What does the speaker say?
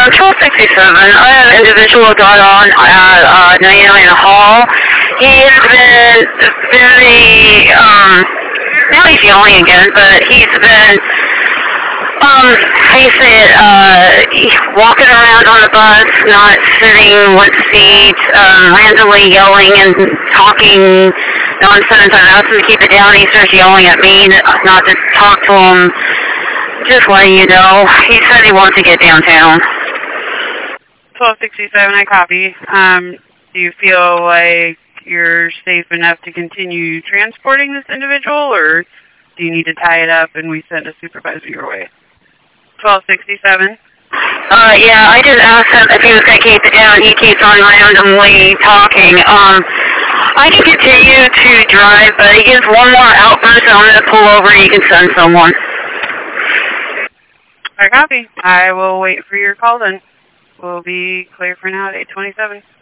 1267. I had an individual got on at 99 Hall. He has been very, now he's yelling again, but he's been, how you say it, walking around on the bus, not sitting with seats, randomly yelling and talking nonsense. I asked him to keep it down. He starts yelling at me, not to talk to him. Just letting you know, he said he wants to get downtown. 1267, I copy. Do you feel like you're safe enough to continue transporting this individual, or do you need to tie it up and we send a supervisor your way? 1267. Yeah, I just asked him if he was going to keep it down. He keeps on randomly talking. I can continue to drive, but he gives one more outburst, and I'm going to pull over and you can send someone. I copy. I will wait for your call then. We'll be clear for now at 827.